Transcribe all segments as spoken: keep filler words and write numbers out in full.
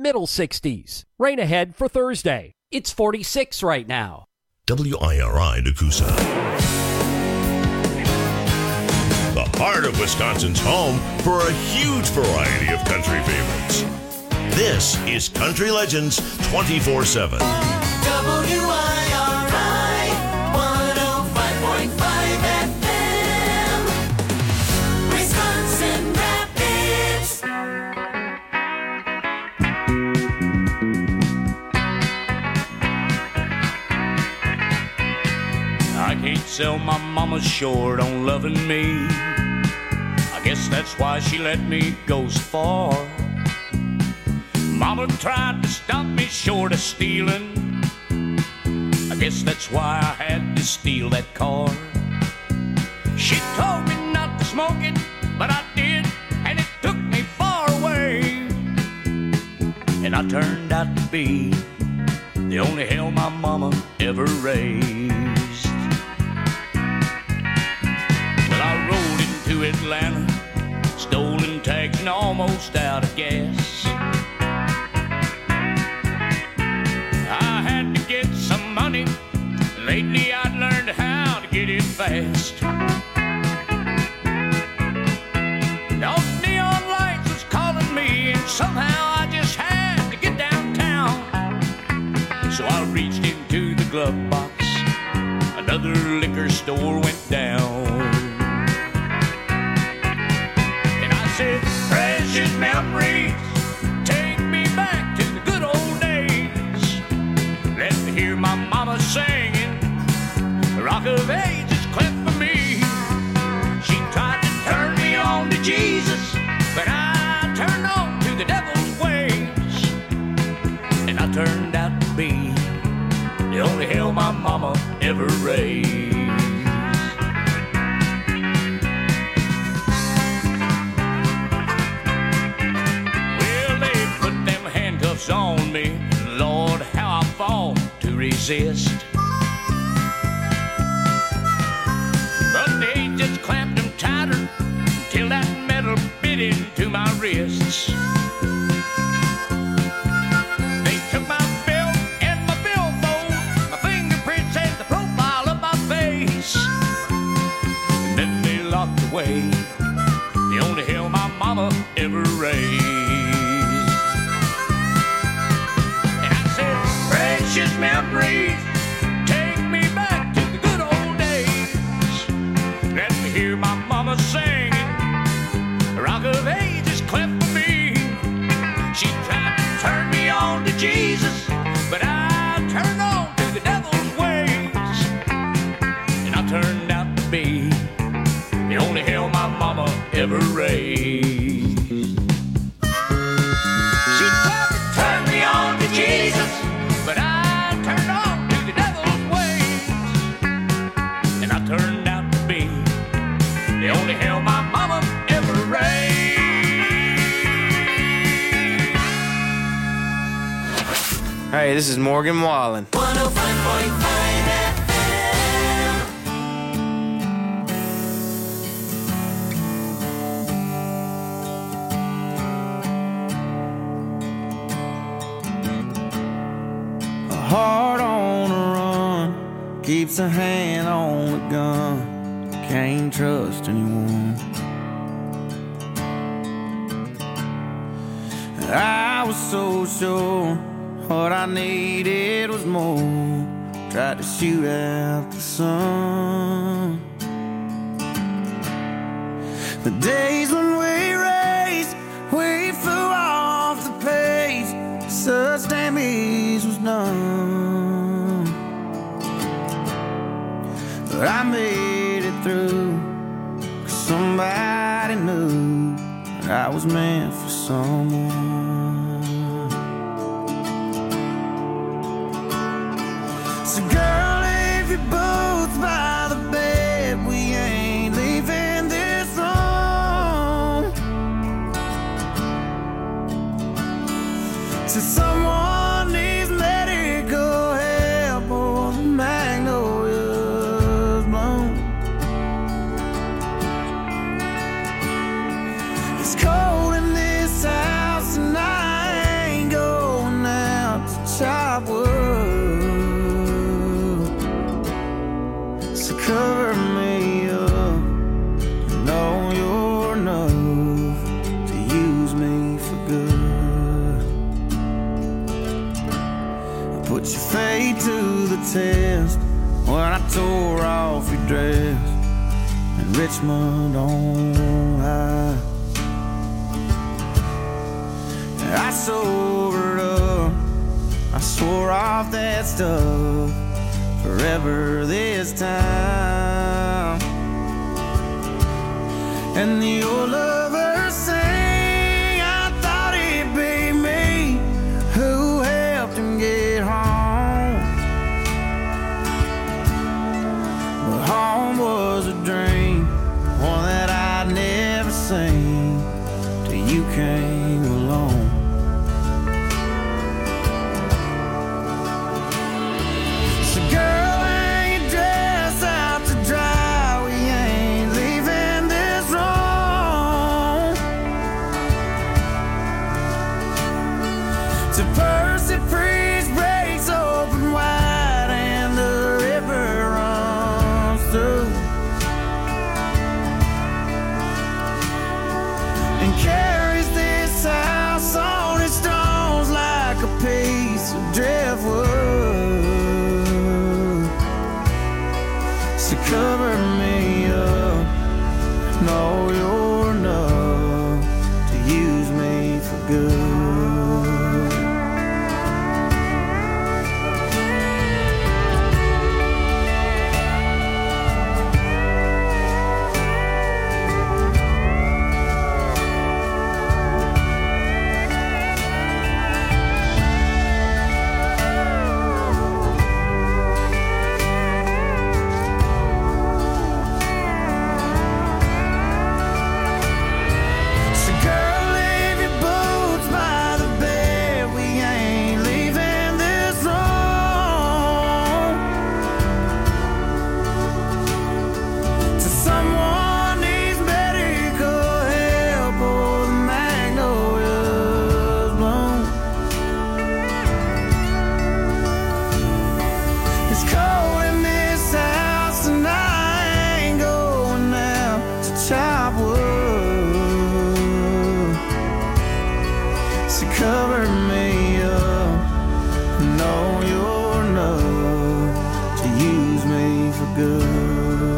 middle sixties. Rain ahead for Thursday. It's forty-six right now. W I R I Nakusa. The heart of Wisconsin's home for a huge variety of country favorites. This is Country Legends twenty-four seven. W I R I one oh five point five F M, Wisconsin Rapids. I can't sell my mama short on loving me. I guess that's why she let me go so far. Mama tried to stop me short of stealing. I guess that's why I had to steal that car. She told me not to smoke it, but I did, and it took me far away. And I turned out to be the only hell my mama ever raised. Well, I rode into Atlanta, stolen tags and almost out of gas. I had to get some money. Lately I'd learned how to get it fast. Those neon lights was calling me, and somehow I just had to get downtown. So I reached into the glove box. Another liquor store went down. And I said, precious memories, take me back to the good old days. Let me hear my mama singing, Rock of Ages cleft for me. She tried to turn me on to Jesus, but I turned on to the devil's ways. And I turned out to be the only hell my mama ever raised. Well, they put them handcuffs on me. Lord, how I fought to resist. But they just clamped them tighter till that metal bit into my wrists. They took my belt and my billfold, my fingerprints and the profile of my face. And then they locked away the only hell my mama ever raised. And I said, precious memories, take me back to the good old days. Let me hear my mama singing, Rock of Ages cleft for me. She tried to turn me on to Jesus, but I turned on to the devil's ways. And I turned out to be the only hell my mama ever raised. She tried to turn me on to Jesus, but I turned on to the devil's ways. And I turned out to be the only hell my mama ever raised. Hey, this is Morgan Wallen. one oh five point five F A heart on a run keeps a hand on the gun. Can't trust anyone. I was so sure what I needed was more. Tried to shoot out the sun. The days when we raced, we flew off the page. Such damage was done. But I made it through, 'cause somebody knew that I was meant for someone. So girl, if you're both by the bed, we ain't leaving this room. So someone needs medical help or the magnolia's blown. It's cold in this house and I ain't going put your fate to the test when I tore off your dress in Richmond on high. I sobered up, I swore off that stuff forever this time. And the old lover sang, I thought it'd be me who helped him get home. But home was a dream, one that I'd never seen till you came along. So girl, hang your dress out to dry, we ain't leaving this room. To Percy Priest breaks open wide and the river runs through and carries this house on its stones like a piece of driftwood. So cover me up, know you're enough to use me for good. So girl, leave your boots by the bed, we ain't leaving this room. So someone needs medical help or the magnolias bloom. It's cold in this house and I ain't going out to chop wood. So cover me up, know you're enough to use me for good.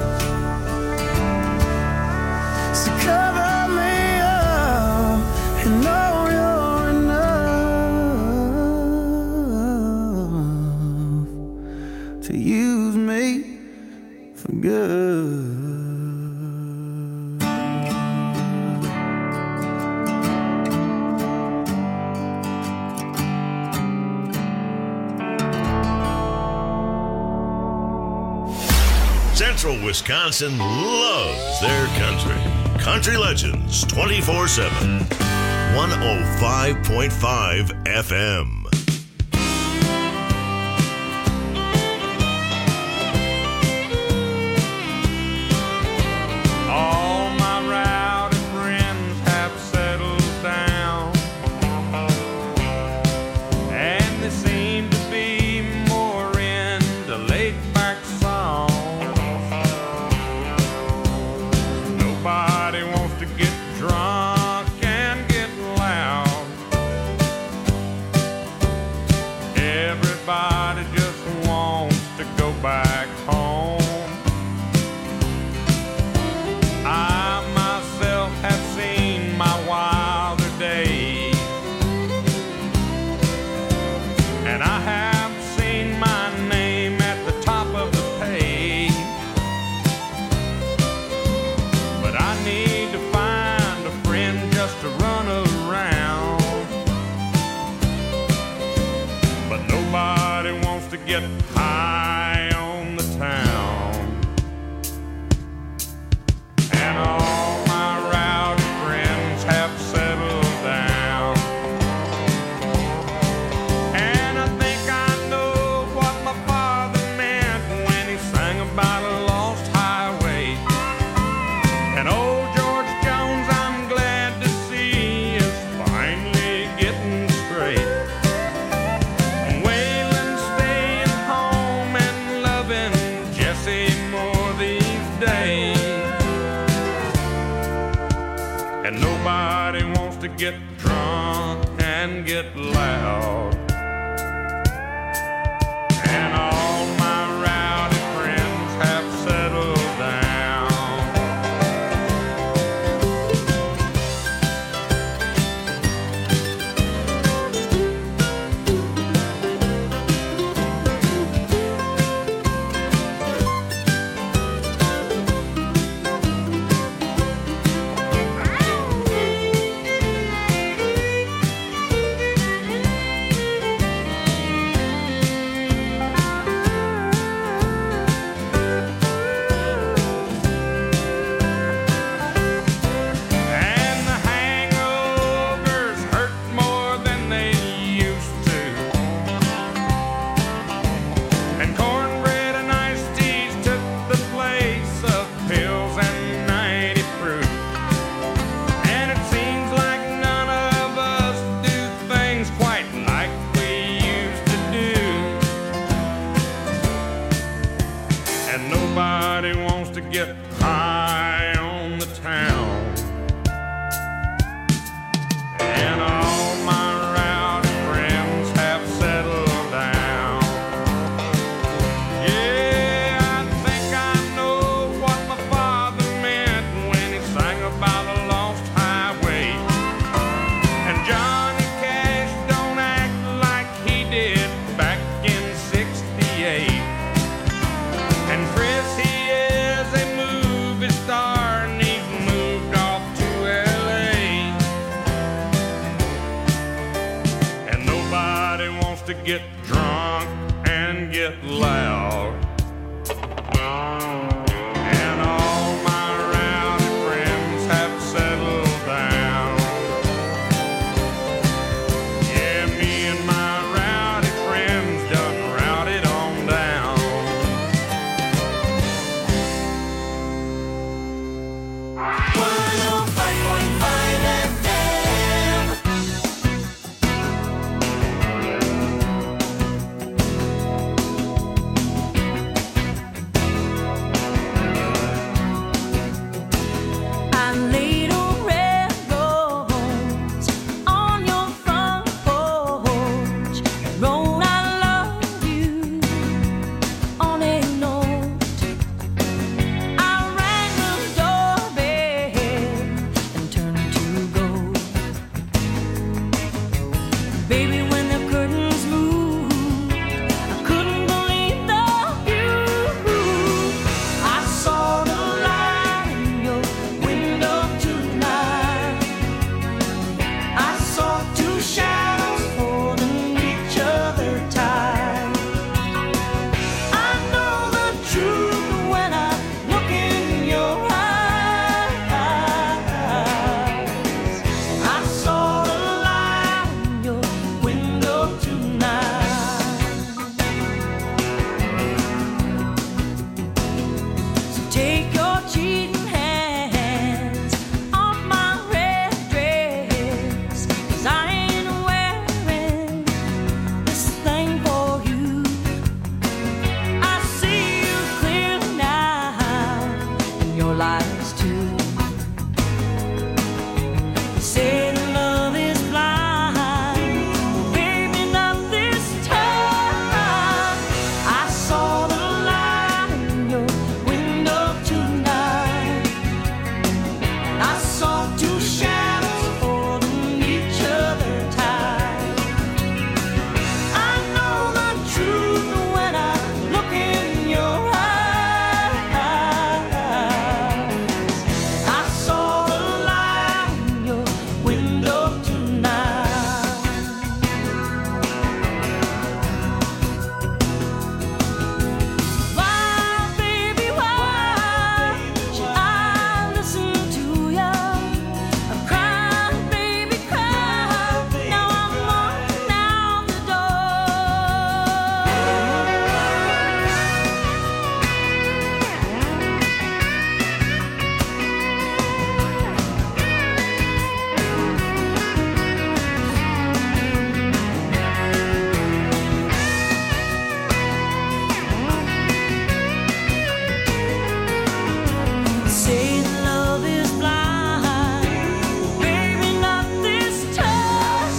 So cover me up and know you're enough to use me for good. Central Wisconsin loves their country. Country Legends twenty-four seven. one oh five point five F M. All my rowdy friends have settled down, and they seem to be more into laid-back songs. Nobody wants to get drunk and get loud. Everybody just wants to go back home. I myself have seen my wilder days, and I have seen my name at the top of the page. But I need to find a friend just to run around. But nobody wants to get high on the town. And all my rowdy friends have settled down. And I think I know what my father meant when he sang about a lost highway. And old George Jones, I'm glad to see, is finally getting straight. And Waylon staying home and loving Jesse more these days. And nobody wants to get drunk and get loud. to get drunk and get loud. And all my rowdy friends have settled down. Yeah, me and my rowdy friends done routed on down. one oh five point five F M. I laid a red rose on your front porch, wrote I love you on a note. I rang the doorbell and turned to go. Baby, when the curtains moved, I couldn't believe the view. I saw the light in your window tonight. I saw two shadows holding each other tight. I know the truth when I look in your eyes. I saw the light in your window tonight. So take your cheating hands off my red dress, 'cause I ain't wearing this thing for you. I see you clearly now, and your lies too. You say that love is blind, baby, not this time. I saw the light in your window tonight. I saw two shadows holding each other tight. I know the truth when I look in your eyes. I saw the light in your window tonight. Why, baby, why should I listen to you? I cry, baby, cry. Now I'm walking out the door. Say love is blind, baby, not this time.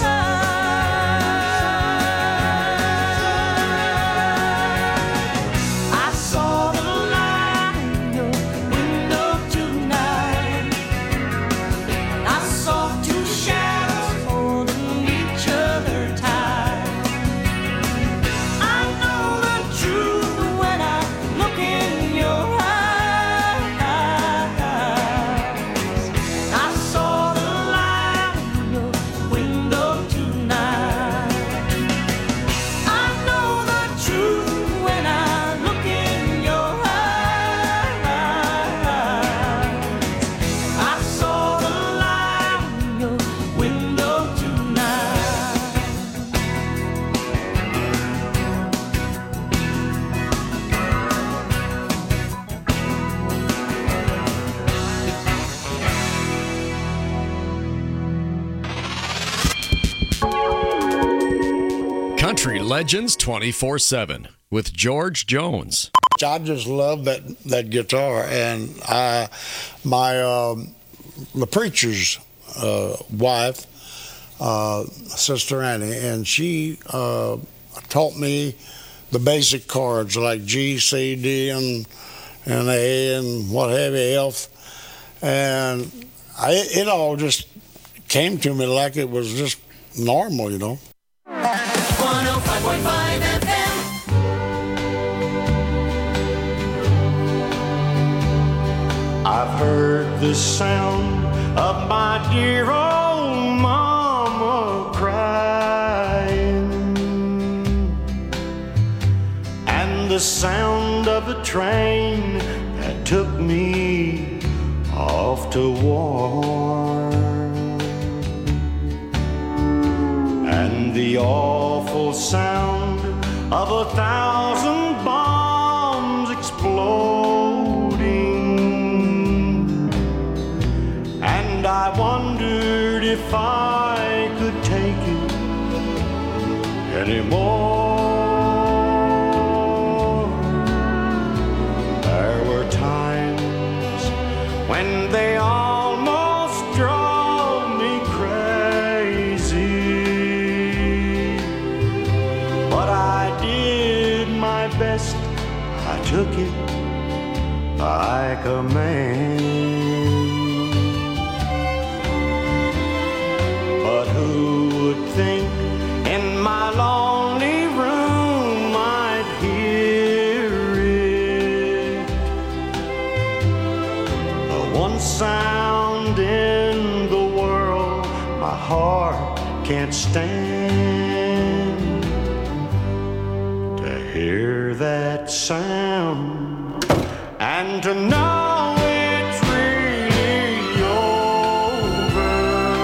I saw the light in your window tonight. I saw two shadows holding each other tight. I know the truth when I look in your eyes. I saw the light in your window tonight. I know the truth when I look in your eyes. I saw the light in your window tonight. Country Legends twenty-four seven with George Jones. I just love that that guitar, and I, my um, the preacher's uh, wife, uh, Sister Annie, and she uh, taught me the basic chords like G, C, D, and and A, and what have you, F, and I, it all just came to me like it was just normal, you know. one oh five point five F M. I've heard the sound of my dear old mama crying. the sound of the train that took me off to war, and the awful sound of a thousand bombs exploding, and I wondered if I could take it anymore. There were times when they almost drove me crazy, but I did my best. I took it like a man. But who would think in my lonely room I'd hear it, the one sound in the world my heart can't stand, to hear that sound and to know it's really over.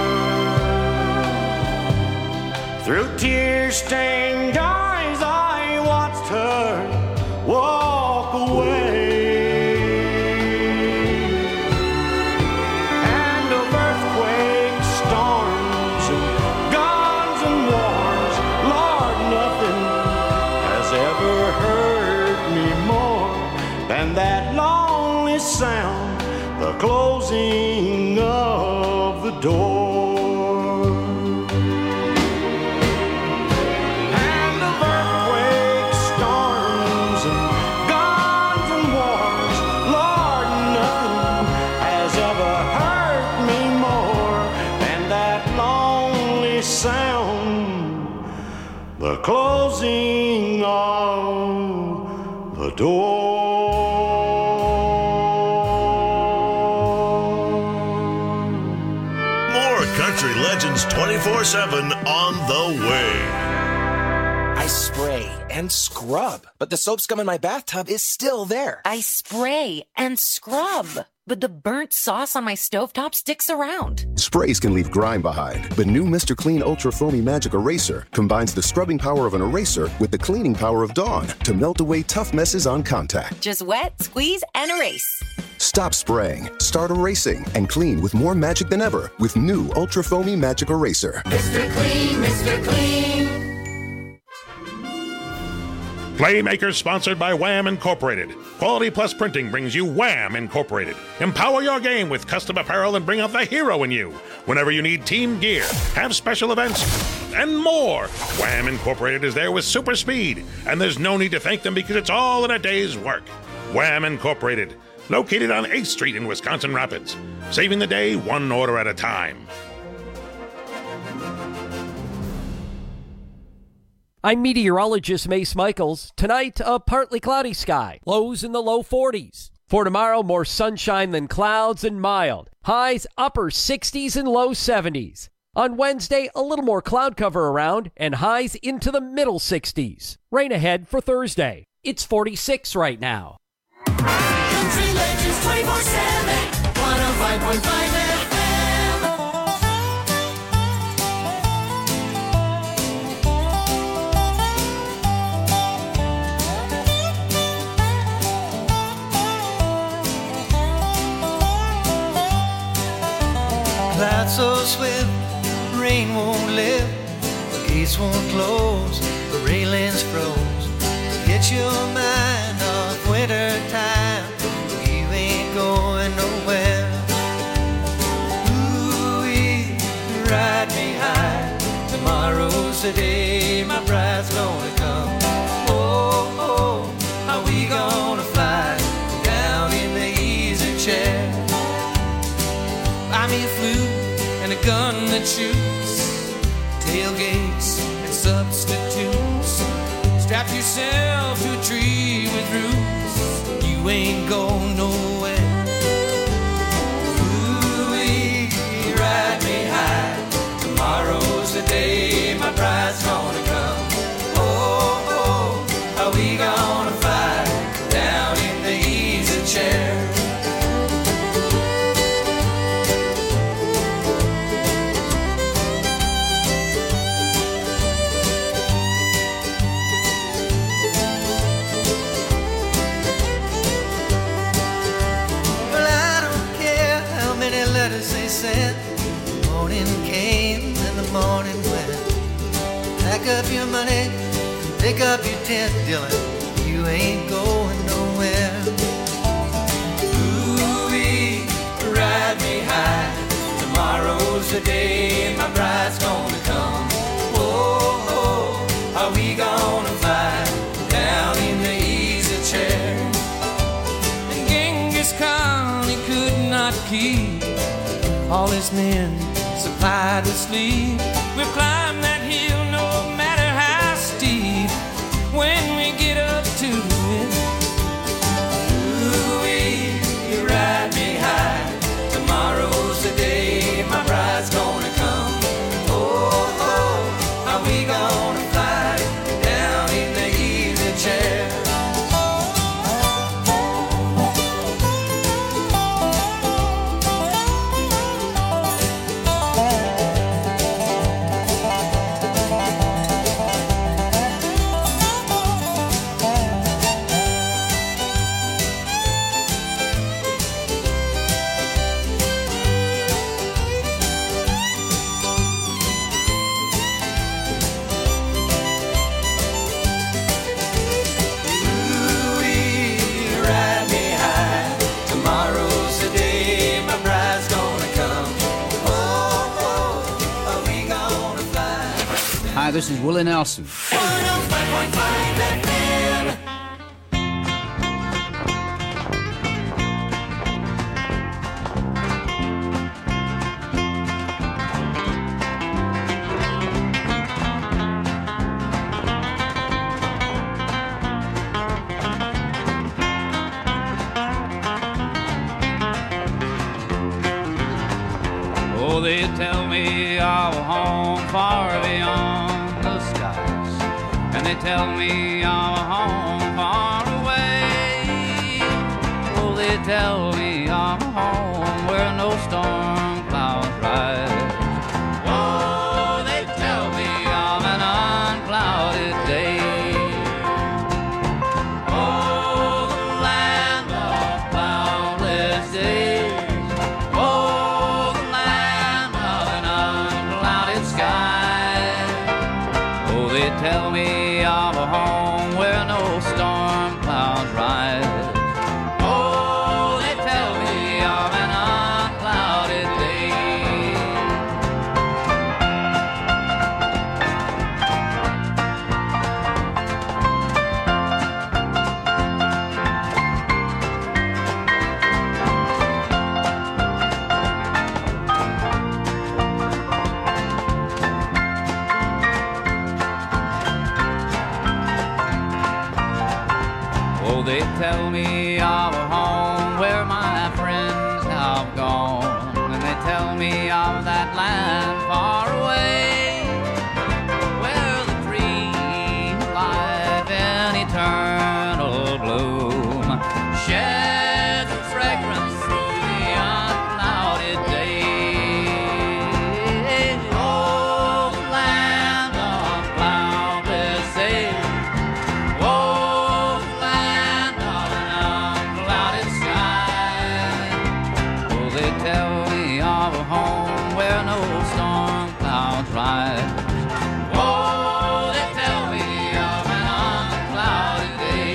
Through tear-stained eyes I watched her walk away, and of earthquakes, storms, and guns and wars, Lord, nothing has ever hurt me more than that lonely sound, the closing of the door. And of earthquakes, storms, and guns and wars, Lord, nothing has ever hurt me more than that lonely sound, the closing of the door. More Country Legends twenty-four seven on the way. I spray and scrub, but the soap scum in my bathtub is still there. I spray and scrub, but the burnt sauce on my stovetop sticks around. Sprays can leave grime behind, but new Mister Clean Ultra Foamy Magic Eraser combines the scrubbing power of an eraser with the cleaning power of Dawn to melt away tough messes on contact. Just wet, squeeze, and erase. Stop spraying, start erasing, and clean with more magic than ever with new Ultra Foamy Magic Eraser. Mister Clean, Mister Clean. Playmakers sponsored by Wham Incorporated. Quality Plus Printing brings you Wham Incorporated. Empower your game with custom apparel and bring out the hero in you. Whenever you need team gear, have special events, and more, Wham Incorporated is there with super speed, and there's no need to thank them because it's all in a day's work. Wham Incorporated, located on eighth Street in Wisconsin Rapids, saving the day one order at a time. I'm meteorologist Mace Michaels. Tonight, a partly cloudy sky. Lows in the low forties. For tomorrow, more sunshine than clouds and mild. Highs upper sixties and low seventies. On Wednesday, a little more cloud cover around and highs into the middle sixties. Rain ahead for Thursday. It's forty-six right now. Country Legends twenty-four seven, one oh five point five F M. Clouds so swift, rain won't lift, the gates won't close, the railings froze. Get your mind off winter time, you ain't going nowhere. Ooh, ride me high, tomorrow's the day my bride's gonna come. Oh, oh, how we gonna fly down in the easy chair. Buy me a flute and a gun that shoots, tailgates and substitutes. Strap yourself to a tree with roots, you ain't going nowhere. Ooh-wee, ride me high, tomorrow's the day my bride's gonna come. Oh, oh, how we gonna fly pack up your money, pick up your tent, Dylan. You ain't going nowhere. Ooh-wee, ride me high. Tomorrow's the day my bride's gonna come. Oh, oh, are we gonna fly down in the easy chair? And Genghis Khan, he could not keep all his men supplied with sleep. We'll climb that hill no matter how steep when we get up to it. Ooh-wee, you ride me high. Tomorrow's the day my bride's gonna come. Oh, oh, are we gonna fly down in the easy chair? Hi, this is Willie Nelson. Oh, they tell me I'm home far beyond the skies, and they tell me I'm home far away. Oh, they tell me I'm home where no storm clouds rise. Oh, they tell me I'm an unclouded day. Oh, the land of cloudless days. Oh, the land of an unclouded sky. Oh, they tell me I'm a home where no storm clouds rise. Oh, they tell me I'm an unclouded day. Oh, they tell me I'm a home where my friends have gone, and they tell me of that land far away, where the tree of life in eternal bloom sheds a fragrance through the unclouded day. Oh, the land of cloudless days. Oh, the land of an unclouded sky. Oh, they tell me of a home where no storm clouds rise. Oh, they tell me of an unclouded day.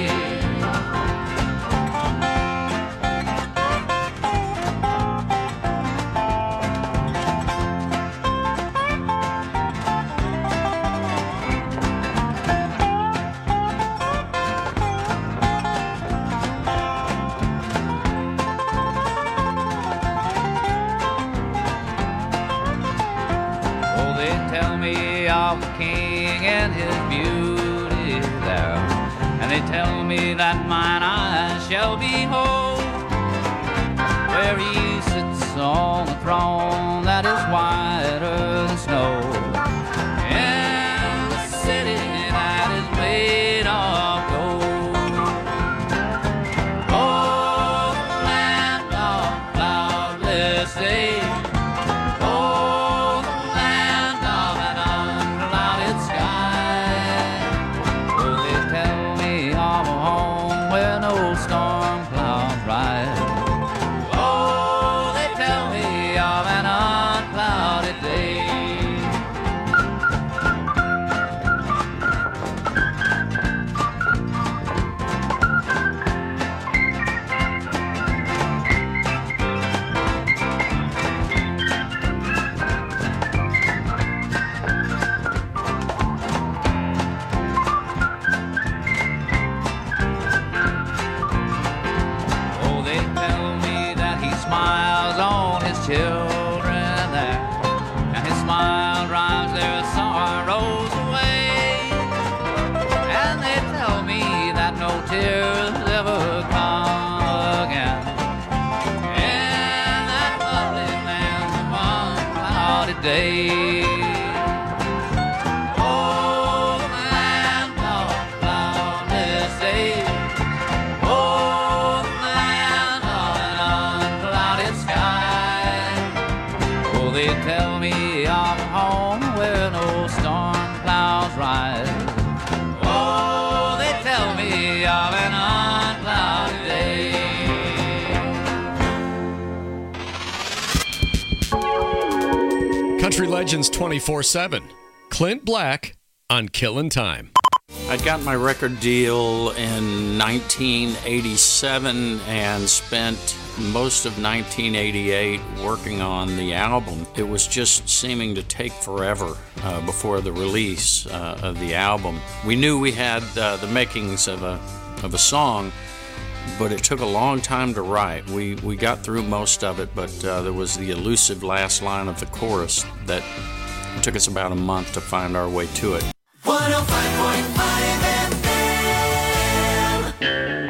Oh, they tell me of the king and his beauty there, and they tell me that mine eyes shall behold where he sits on the throne that is whiter than snow, in the city that is made of gold. Oh, the land of cloudless days. Oh, the land of an unclouded sky. Oh, they tell me of a home where no storm clouds rise. Oh, they tell me of an skies. Oh, they tell me of an unclouded day. Country Legends twenty-four seven. Clint Black on Killin' Time. I got my record deal in nineteen eighty-seven and spent most of nineteen eighty-eight working on the album. It was just seeming to take forever uh, before the release uh, of the album. We knew we had uh, the makings of a of a song, but it took a long time to write. We we got through most of it, but uh, there was the elusive last line of the chorus that it took us about a month to find our way to it. one oh five point five F M.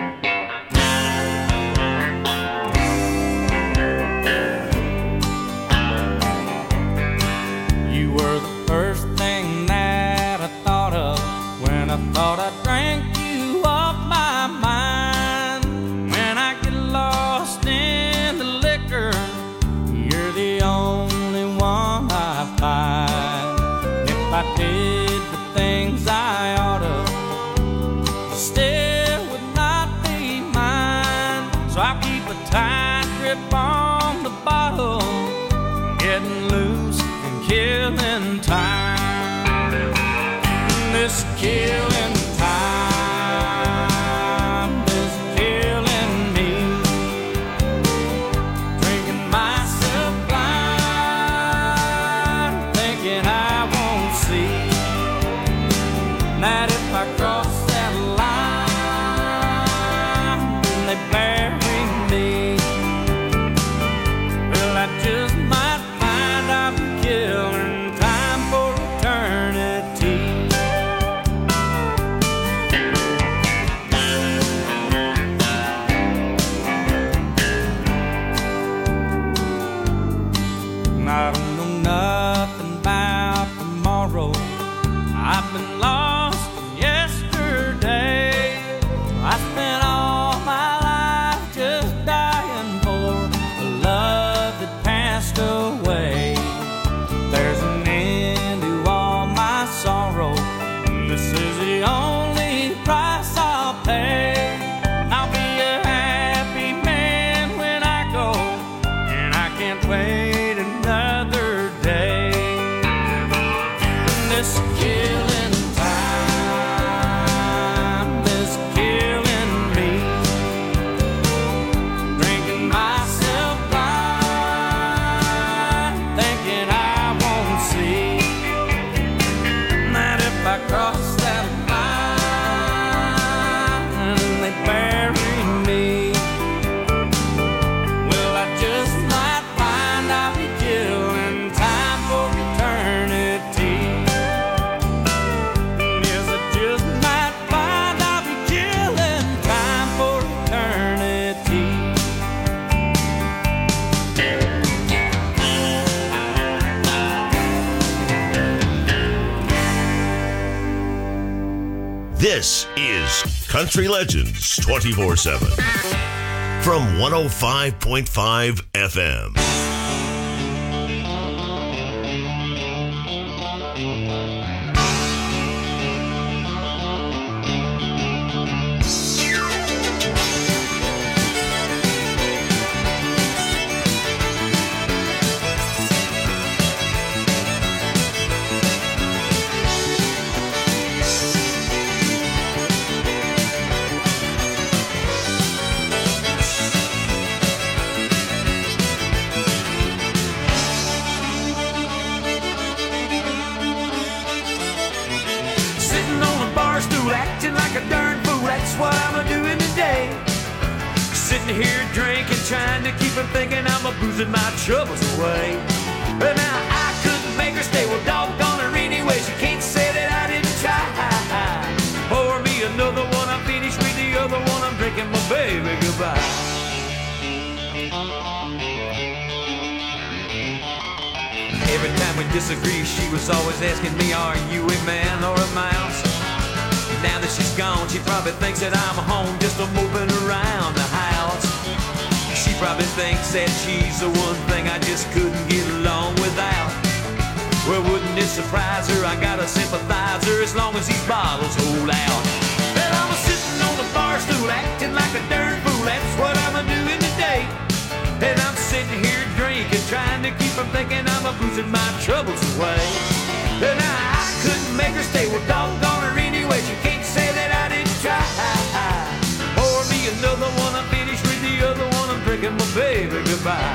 You were the first thing that I thought of when I thought I drank you off my mind. When I get lost in the liquor, you're the only one I find. If I did the things I oughta, still would not be mine. So I keep a tight grip on the bottle, getting loose and killing time. This killing time is killing me. Drinking myself blind, thinking I won't see that if I cross that line, then they bury me. Well, I just might find I'm killing time for eternity. I don't know nothing about tomorrow. I've been lost yesterday. I spent all my life just dying for a love that passed away. There's an end to all my sorrow, and this is the only price I'll pay. I'll be a happy man when I go, and I can't wait another day. This killing time is killing me. Drinking myself blind, thinking I won't see that if I cross that line, they bury me. Well, I just might find I'll be killing time for eternity. Yes, I just might find I'll be killing time for eternity. This is Country Legends twenty-four seven from one oh five point five F M. Sitting on a bar stool, acting like a darn fool. That's what I'm doing today. Sitting here drinking, trying to keep from thinking I'm a boozing my troubles away. But now I couldn't make her stay. Well, doggone her anyway. She can't say that I didn't try. Pour me another one. I'm finished with the other one. I'm drinking my baby goodbye. Every time we disagree, she was always asking me, are you a man or a mouse? Now that she's gone, she probably thinks that I'm home just a moping around the house. She probably thinks that she's the one thing I just couldn't get along without. Well, wouldn't it surprise her? I got a sympathizer as long as these bottles hold out. Well, I'm a sitting on a bar stool acting like a darn fool. That's what I'm a doing today. And I'm sitting here drinking, trying to keep from thinking I'm a boozing my troubles away. And I, I couldn't make her stay. Well, doggone her anyway. She can't say that I didn't try. Pour me another one. I'm finished with the other one. I'm drinking my baby goodbye.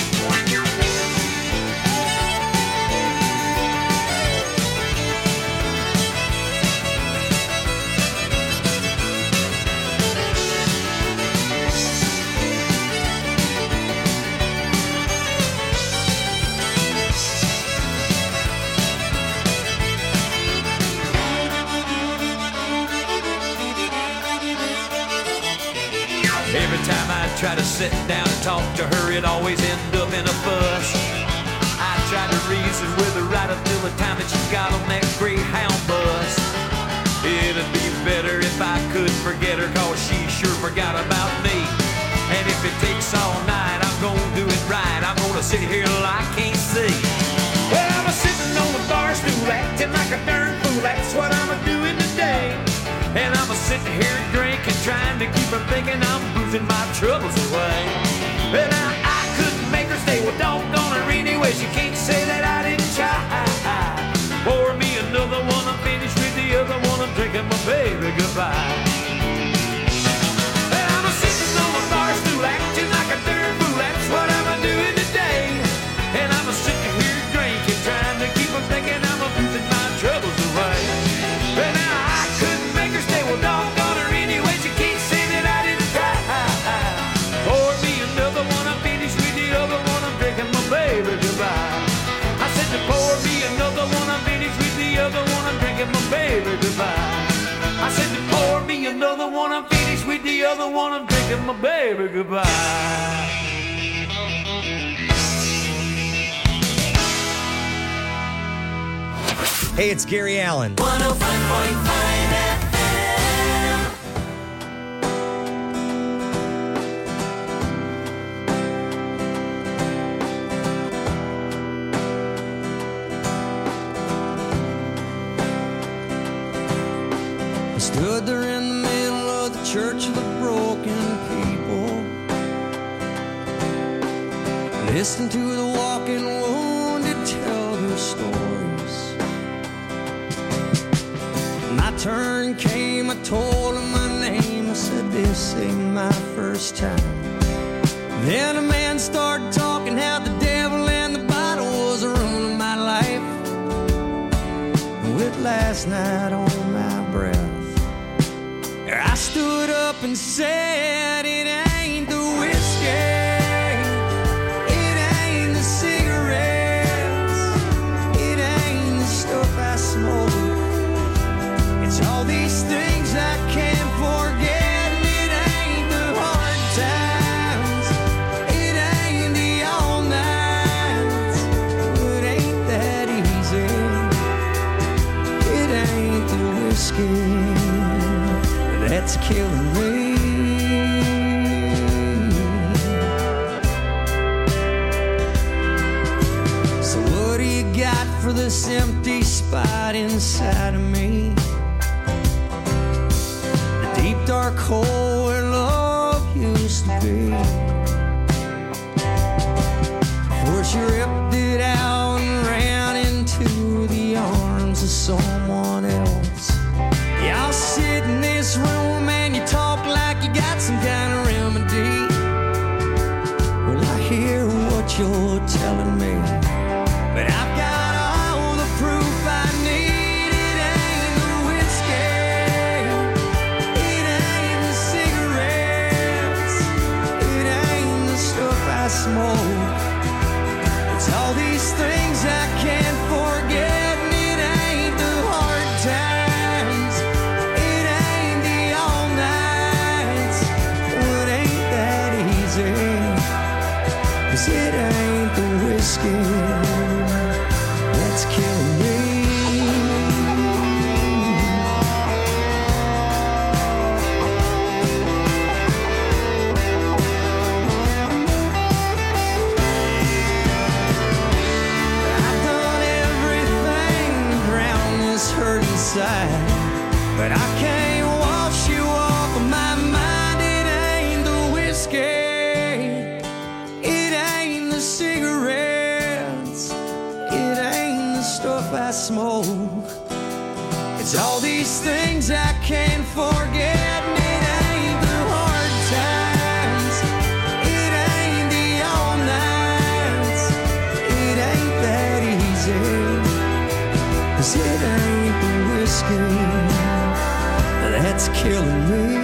Every time I try to sit down and talk to her, it always ends up in a fuss. I tried to reason with her right up till the time that she got on that Greyhound bus. It'd be better if I could forget her, cause she sure forgot about me. And if it takes all night, I'm gonna do it right. I'm gonna sit here till I can't see. Well, I'm a sitting on the bar stool acting like a darn fool. That's what I'm a doing today. And I'm a sitting here drinking, trying to keep from thinking I'm boozing my troubles away. And I, I couldn't make her stay. Well, doggone her anyway. She can't say that I didn't try. Pour me another one. I'm finished with the other one. I'm drinking my baby goodbye. And I'm a sitting on the bar stool acting like a darn fool. That's what I'm a doing today. And I'm a sitting here drinking, trying to keep from thinking I'm a boozing my troubles away. And I, I couldn't make her stay. Well, doggone her anyway. She can't say that I didn't try. Pour me another one. I'm finished with the other one. I'm drinking my baby goodbye. I said to pour me another one. I'm finished with the other one. I'm drinking my baby goodbye. I said to pour me another one. I'm finished with the other one. I'm drinking my baby goodbye. Hey, it's Gary Allen. one oh five point five F M. I stood there in the middle of the church of the broken people, listened to the walking wounded tell their stories. My turn came, I told him my name. I said, this ain't my first time. Then a man started talking how the devil and the bottle was ruining my life. With last night on my breath, I stood up and said, it ain't the whiskey, it ain't the cigarettes, it ain't the stuff I smoke. It's all these things I can't forget. It ain't the hard times, it ain't the all nights. It ain't that easy. It ain't the whiskey that's killing me. So what do you got for this empty spot inside of me? Dark hole where love used to be. First you ripped it out and ran into the arms of someone else. Y'all sit in this room and you talk like you got some kind of remedy. Well, I hear what you're telling me, but I've got all the proof I need. It but I can't wash you off of my mind. It ain't the whiskey, it ain't the cigarettes, it ain't the stuff I smoke. It's all these things I can't forget. And it ain't the hard times, it ain't the all nights, it ain't that easy, 'cause it ain't the whiskey that's killing me.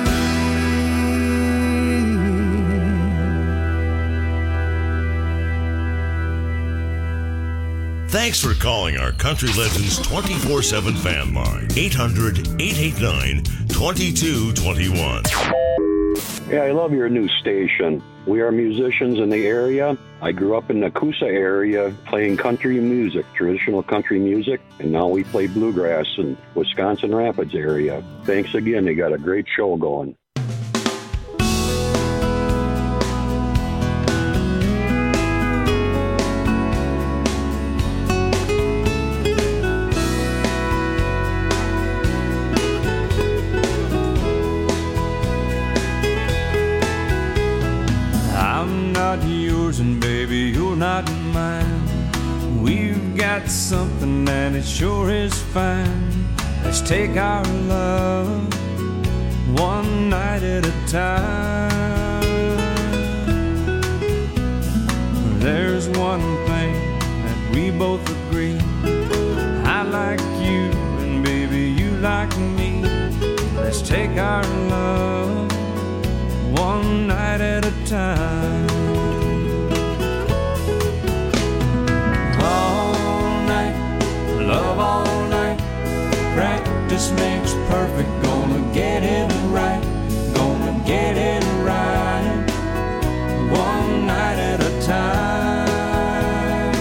Thanks for calling our Country Legends twenty-four seven fan line. eight hundred, eight eight nine, two two two one. Yeah, I love your new station. We are musicians in the area. I grew up in the Coosa area playing country music, traditional country music, and now we play bluegrass in Wisconsin Rapids area. Thanks again. They got a great show going. Not mine. We've got something and it sure is fine. Let's take our love one night at a time. There's one thing that we both agree. I like you and baby you like me. Let's take our love one night at a time. Love all night, practice makes perfect. Gonna get it right, gonna get it right, one night at a time.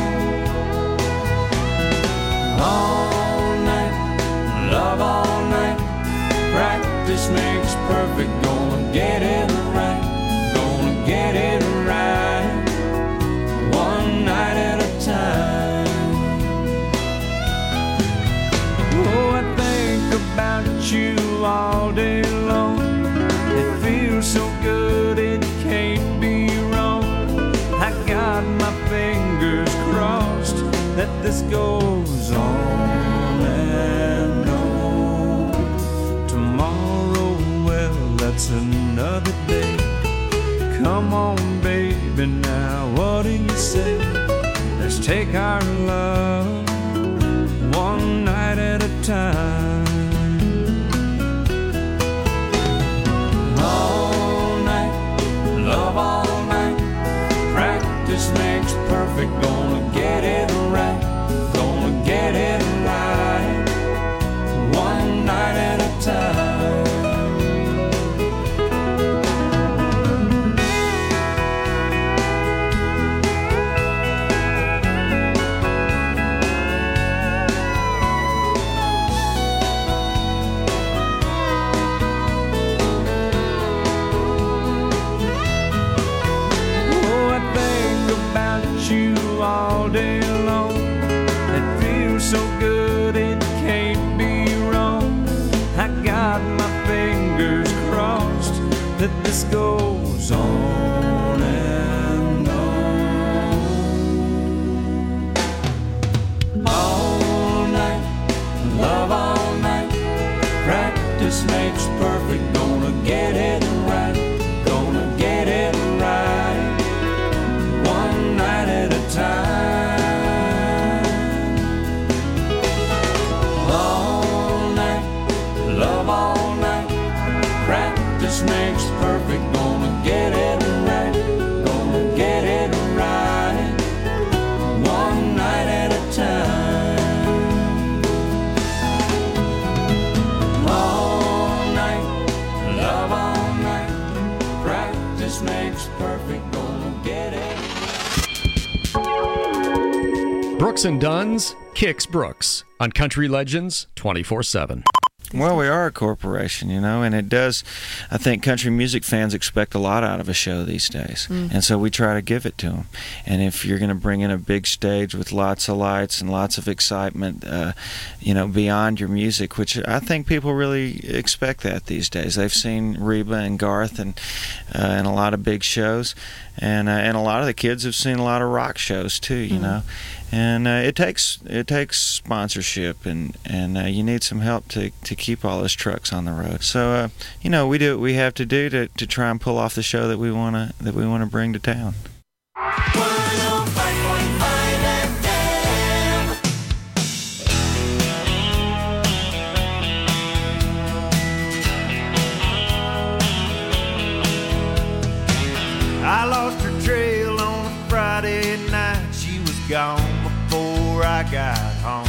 All night, love all night, practice makes perfect. Gonna get it right, gonna get it right, one night at a time. About you all day long, it feels so good it can't be wrong. I got my fingers crossed that this goes on and on. Tomorrow, well, that's another day. Come on, baby, now what do you say? Let's take our love one night at a time. Love all night, practice makes perfect. Gonna get it right, gonna get it right, one night at a time. All day long, it feels so good it can't be wrong. I got my fingers crossed that this goes on and on. All night, love all night, practice makes perfect. Gonna get it right, gonna get it right, one night at a time. All night, love all night, practice makes perfect. Gonna get it right, gonna get it right, one night at a time. All night, love all night, practice makes perfect. Gonna get it. Brooks and Dunn's Kix Brooks on Country Legends twenty-four seven. Well, we are a corporation, you know, and it does, I think country music fans expect a lot out of a show these days. Mm. And so we try to give it to them. And if you're going to bring in a big stage with lots of lights and lots of excitement, uh, you know, beyond your music, which I think people really expect that these days. They've seen Reba and Garth and, uh, and a lot of big shows. And uh, and a lot of the kids have seen a lot of rock shows too, you mm. know. And uh, it takes it takes sponsorship, and and uh, you need some help to, to keep all those trucks on the road. So uh, you know, we do what we have to do to, to try and pull off the show that we wanna that we wanna bring to town. I lost her trail on a Friday night. She was gone before I got home.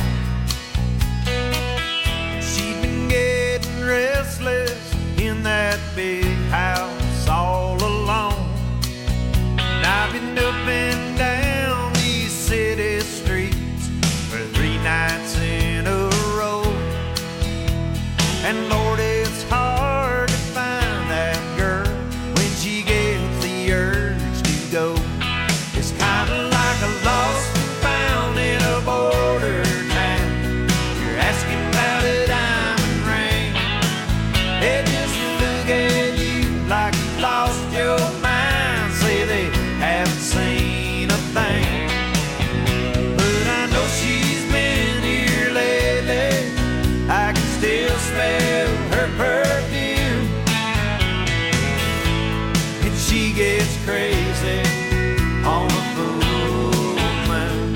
She'd been getting restless in that big house all alone. And I've been up and down these city streets for three nights in a row. And Lord, it's hard to find that girl when she gets the urge to go. It's kind of like a lost and found in a border town. You're asking about a diamond ring. They just look at you like you lost your mind. Say they haven't seen a thing. But I know she's been here lately. I can still smell her perfume. And she gets crazy on the full moon.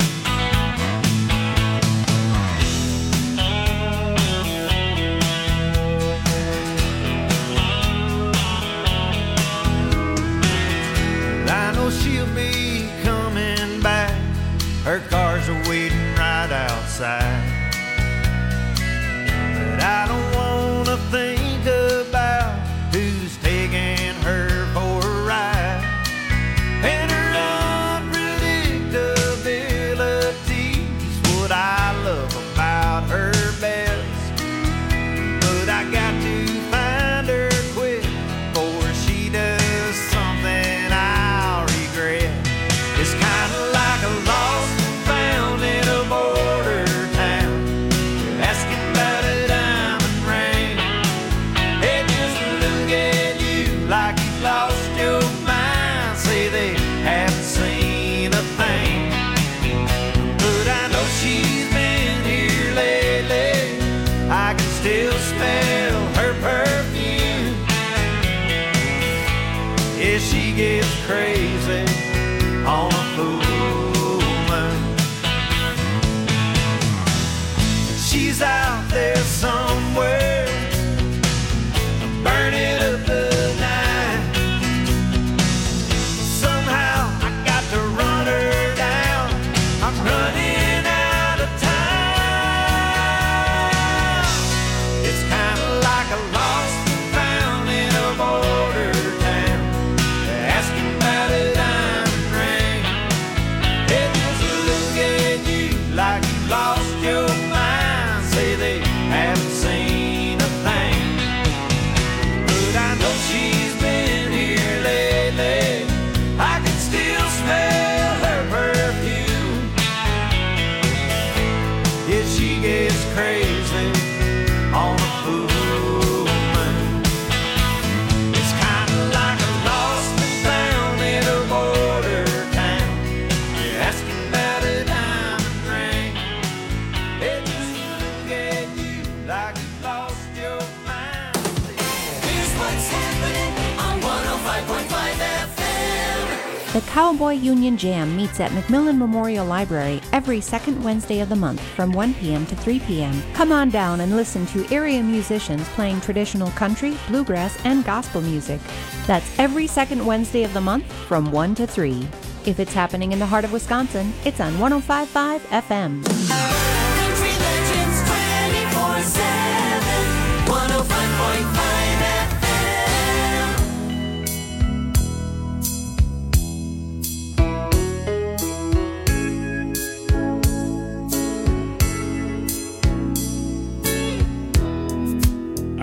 I know she'll be coming back. Her cars are waiting right outside. But I don't wanna think about who's taking her for a ride. And her unpredictability's what I love about her best. But I got to find her quick before she does something I'll regret. It's kinda like a lost and found in a border town. You're asking about a diamond ring. They just look at you like you've lost your mind. Say they haven't seen a thing. But I know she's been here lately. I can still smell her perfume. Yeah, she gets crazy on a full moon. She's out there somewhere, burning up the night. Somehow I got to run her down. I'm running out of time. It's kind of like a lost and found in a border town. They're asking about a diamond ring. They just look at you like you lost your mind. Say they haven't seen a thing. But I know she's been here lately. I can still smell her perfume. Yeah, she gets crazy on a full moon. It's kinda like a lost and found in a border town. You're asking about a diamond ring. They just look at you like you lost your mind. Here's what's happening on one oh five point five F M. The Cowboy Union Jam meets at McMillan Memorial Library every second Wednesday of the month from one p.m. to three p.m. Come on down and listen to area musicians playing traditional country, bluegrass, and gospel music. That's every second Wednesday of the month from one to three. If it's happening in the heart of Wisconsin, it's on one oh five point five F M. Country Legends twenty-four seven, one oh five point five F M.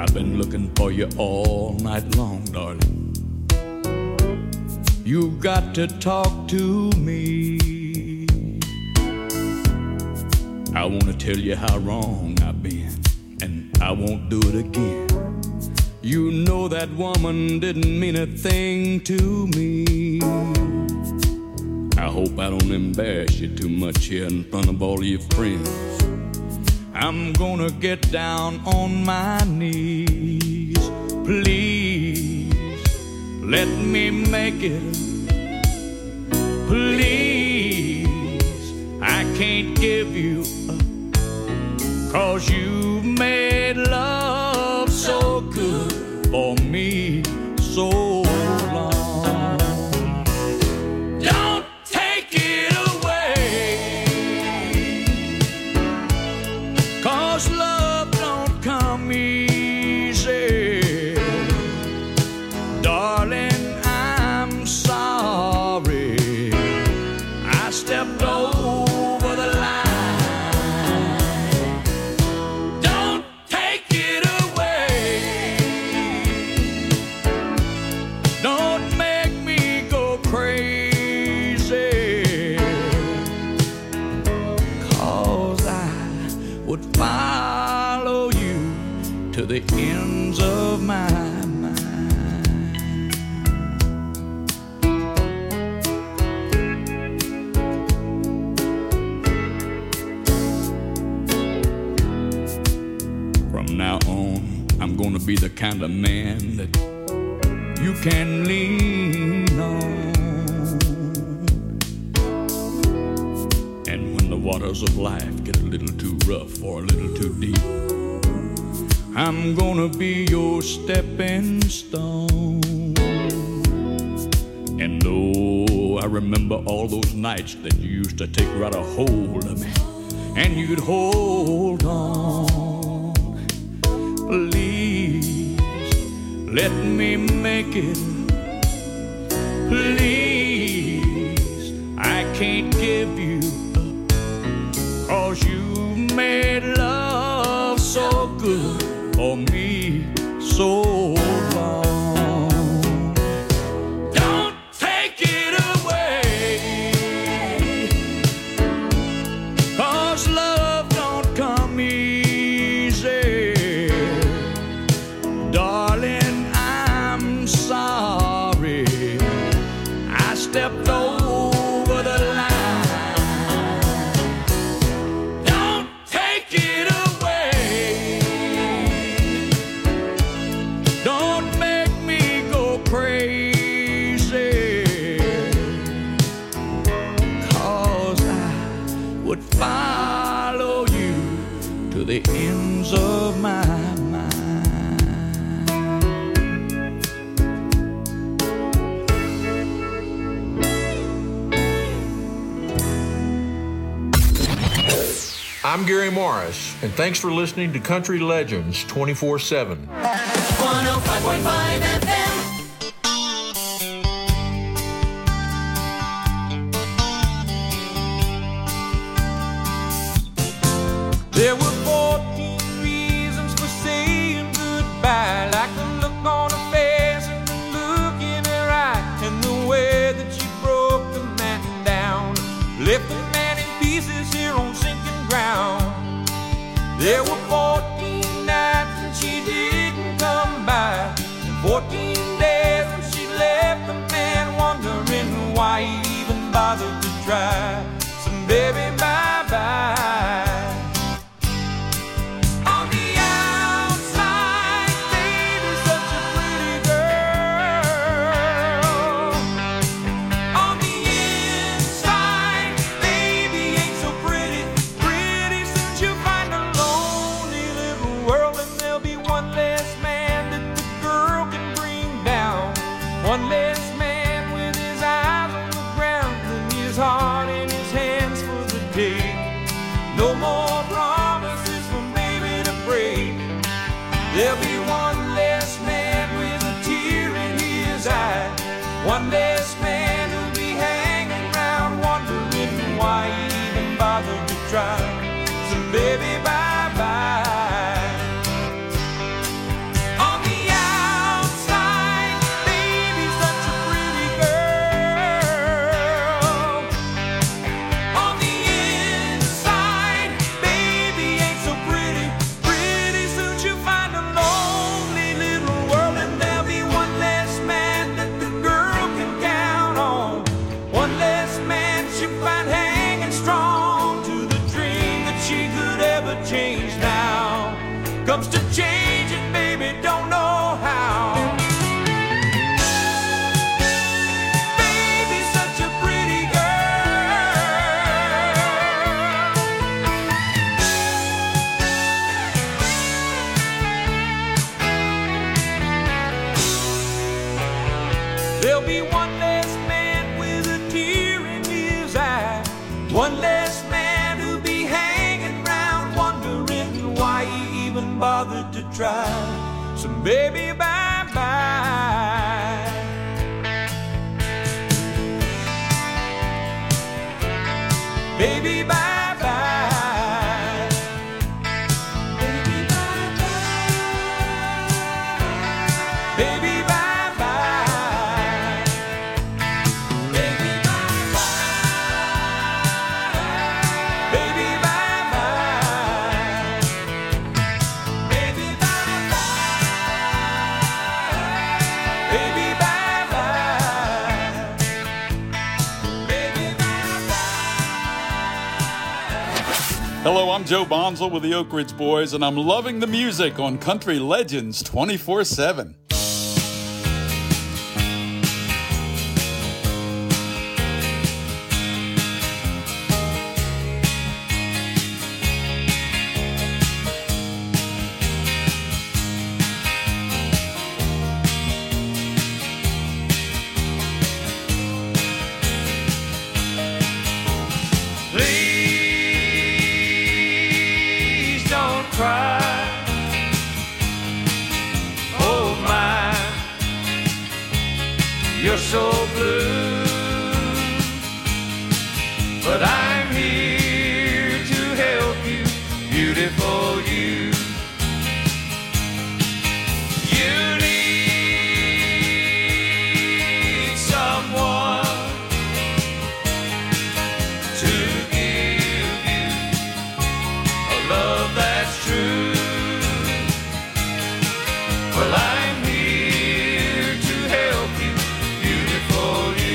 I've been looking for you all night long, darling. You've got to talk to me. I want to tell you how wrong I've been, and I won't do it again. You know that woman didn't mean a thing to me. I hope I don't embarrass you too much here in front of all your friends. I'm gonna get down on my knees. Please, let me make it. Please, I can't give you up, 'cause you've made love so good for me so long. Don't take it away, 'cause love don't come easy. Darling, I'm sorry I stepped over the line. Don't take it away. Don't make me go crazy, 'cause I would follow you to the ends of my now on, I'm gonna be the kind of man that you can lean on. And when the waters of life get a little too rough or a little too deep, I'm gonna be your stepping stone. And oh, I remember all those nights that you used to take right a hold of me, and you'd hold on. Please, let me make it. Please, I can't give you up, 'cause you made love so good for me so long. Don't take it away, 'cause love don't come easy. Darling, I'm sorry I stepped over the line. Don't take it away. Don't make me go crazy, 'cause I would follow you to the ends of my I'm Gary Morris, and thanks for listening to Country Legends twenty-four seven. one oh five point five F M. There were fourteen reasons for saying goodbye, like the look on her face and the look in her eye, and the way that she broke the man down, left the man in pieces here on sinking ground. There were fourteen nights and she didn't come by, and fourteen days when she left the man wondering why he even bothered to try. So baby, bye-bye. On the outside, baby's such a pretty girl. On the inside, baby ain't so pretty. Pretty soon she'll find a lonely little world, and there'll be one less man that the girl can bring down. One less man with his eyes on the ground and his heart in his hands for the day. No more promises for baby to break. There'll be one less man with a tear in his eye. One less man who'll be hanging around wondering why he even bothered to try. So baby, bye-bye. There'll be one less man with a tear in his eye, one less man who'll be hanging around wondering why he even bothered to try. So baby, bye-bye. Baby, bye-bye. Baby, bye-bye. Baby, bye-bye. Baby, bye-bye. Baby, bye-bye. Baby, bye-bye. Baby, bye-bye. Baby, Hello, I'm Joe Bonzel with the Oak Ridge Boys, and I'm loving the music on Country Legends twenty-four seven. Please don't cry. Oh my, you're so blue. But I'm here to help you, beautiful you. You need someone to give you a love that's true. Well, I'm here to help you, beautiful you.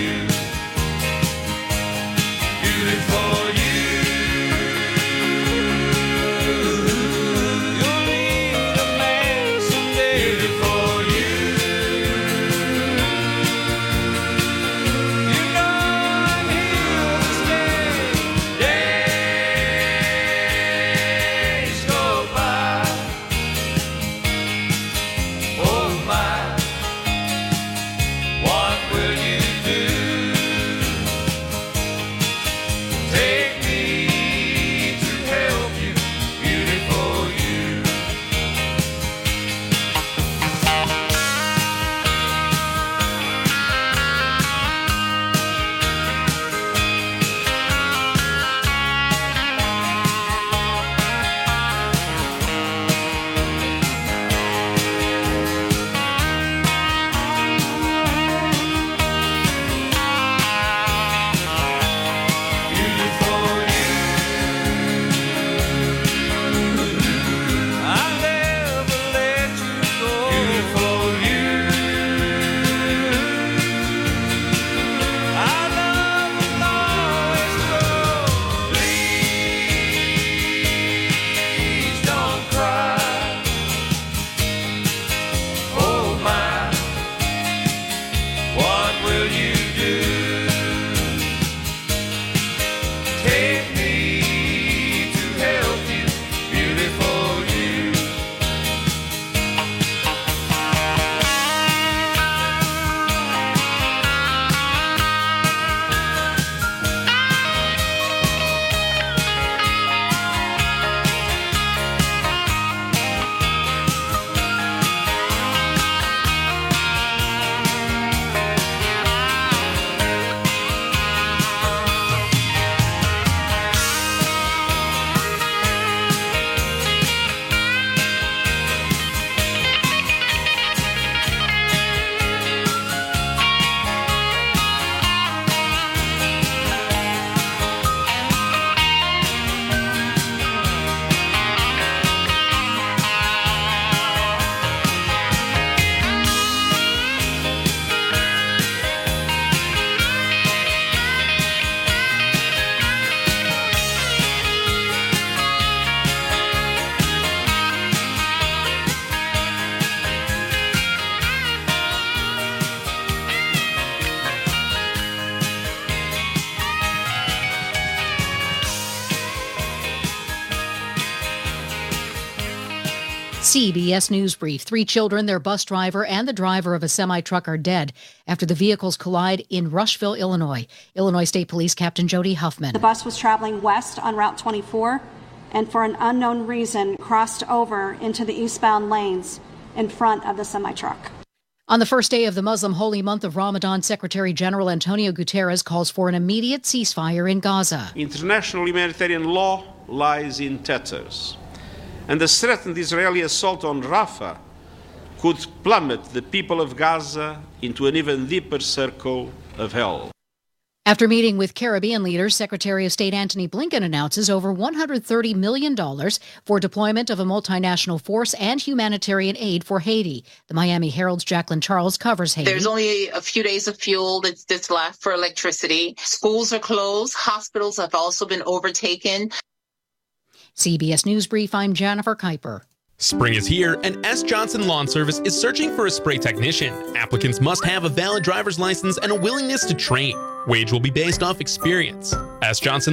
C B S News Brief. Three children, their bus driver, and the driver of a semi-truck are dead after the vehicles collide in Rushville, Illinois. Illinois State Police Captain Jody Huffman. The bus was traveling west on Route twenty-four and for an unknown reason crossed over into the eastbound lanes in front of the semi-truck. On the first day of the Muslim holy month of Ramadan, Secretary General Antonio Guterres calls for an immediate ceasefire in Gaza. International humanitarian law lies in tatters, and the threatened Israeli assault on Rafah could plummet the people of Gaza into an even deeper circle of hell. After meeting with Caribbean leaders, Secretary of State Antony Blinken announces over one hundred thirty million dollars for deployment of a multinational force and humanitarian aid for Haiti. The Miami Herald's Jacqueline Charles covers Haiti. There's only a few days of fuel that's, that's left for electricity. Schools are closed. Hospitals have also been overtaken. C B S News Brief, I'm Jennifer Kuiper. Spring is here, and S. Johnson Lawn Service is searching for a spray technician. Applicants must have a valid driver's license and a willingness to train. Wage will be based off experience. S. Johnson